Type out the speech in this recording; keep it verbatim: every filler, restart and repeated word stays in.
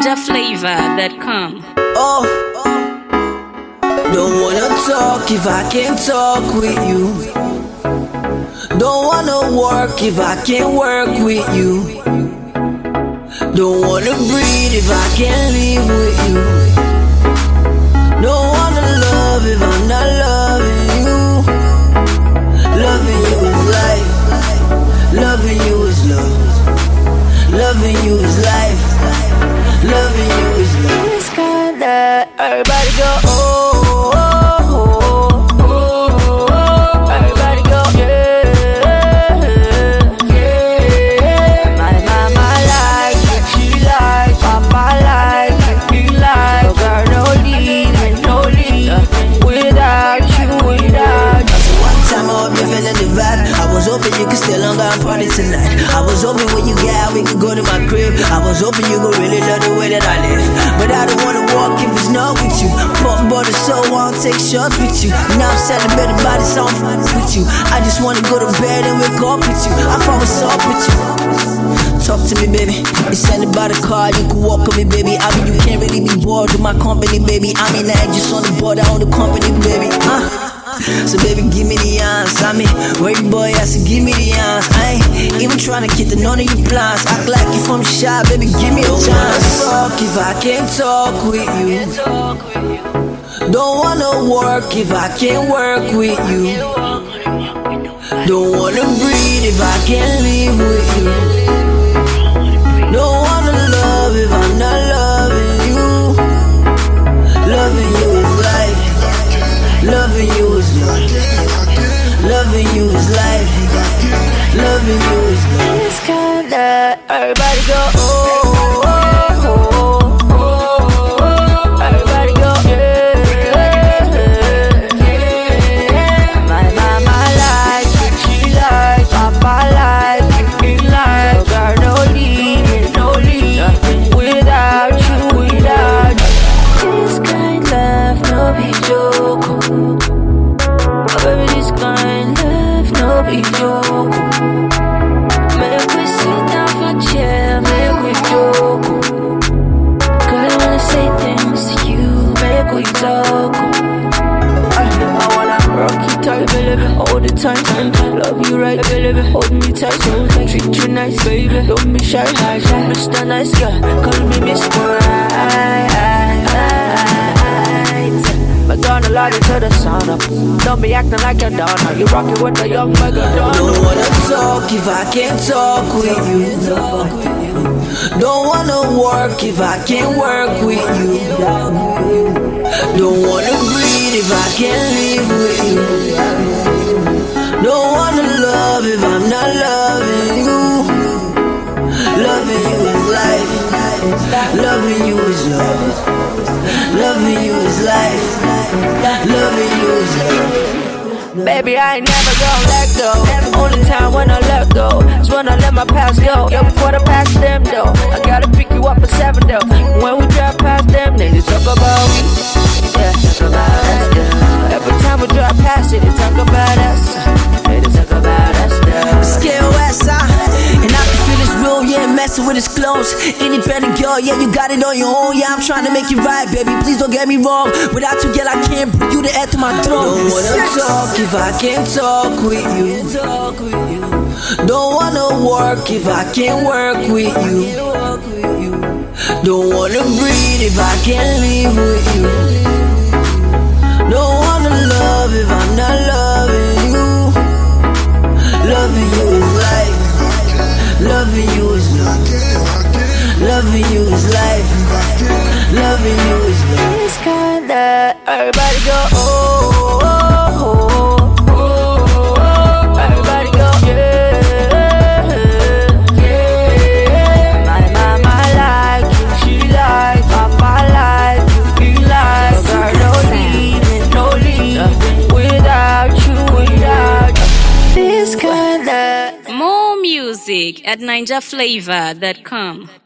ninja flavor dot com. Oh, don't wanna talk if I can't talk with you. Don't wanna work if I can't work with you. Don't wanna breathe if I can't live with you. Don't wanna love if I'm not loving you. Loving you is life. Loving you is love. Loving you is life. Loving you is love. It's kinda everybody go oh, oh, oh, oh, oh. Everybody go yeah, yeah. My mama like it, she like, papa like it, he like. So girl, no leaving, no leaving without you, without you. One time I hope you feeling the vibe. I was hoping you could still hang out and party tonight. I was hoping when you get out we could go to my crib. I was hoping you could really love the way that I live. But I don't wanna walk if it's not with you. Pop bottle so I won't take shots with you. Now I'm celebrating by the song with you. I just wanna go to bed and wake up with you. I fall asleep with you. Talk to me, baby. It's sending by the car, you can walk with me, baby. I mean, you can't really be bored with my company, baby. I mean, I just on the board, I own the company, baby. Uh. So baby, give me the answer. I mean, wait boy, I said give me the answer. I ain't even trying to get the none of you plans. Act like you from the shop, baby, give me a chance. Talk if I can't talk with you. Don't wanna work if I can't work with you. Don't wanna breathe if I can't live with you. Don't wanna love if I'm not loving you. Loving you is life. Loving you is love. Loving you is life. Loving you is love. It's kinda everybody go oh, oh, oh, oh, oh. Everybody go yeah, yeah. My mama like it, she like, papa like it, he like. So girl, no leaving, no leaving without you, without you. This kind love, no be joke. Baby, this kind love, no be joke. Make we sit down for chair, make we joke. Girl, I wanna say things to you, make we talk. I, I wanna rock you tight, baby, all the time. Love you right, baby, hold me tight, so tight. Treat you nice, baby, don't be shy, shy, shy. Mister Nice Guy, call me Mister Right. But gonna love you to the sun up. Don't be acting like a donna. You rockin' with the young mega donna. Don't wanna talk if I can't talk with you. Don't wanna work if I can't work with you. Don't wanna breathe if I can't live with you. Don't wanna love if I'm not loving you. Loving you is life. Loving you is love. Loving you is life. Loving you is love. Baby, I ain't never gonna let go. Only time when I let go is when I let my past go. Yeah, before I pass them though, I gotta pick you up at seven though. When we drive past them, they just talk about me. Yeah, talk about us though. Every time we drive past it, they talk about us. They just talk about us though. Scale West, huh? And I can feel it's real, yeah, messing with his clothes. Independent girl, yeah, you got it on your own. Yeah, I'm trying to make it right, baby, please don't get me wrong. Without you, girl, I can't breathe you the air to my throat. Don't wanna talk if I can't talk with you. Don't wanna work if I can't work with you. Don't wanna breathe if I can't live with you. Don't wanna love if I'm not loving you. Loving you is life. Loving you is love. Loving you is life. Loving you is love. It's kinda everybody go oh, oh, oh, oh, oh. Everybody go yeah, yeah. My mama like it, she like, papa like it, he like. So girl, no leaving, no leaving without you, without you. This kinda More music at ninja flavor dot com.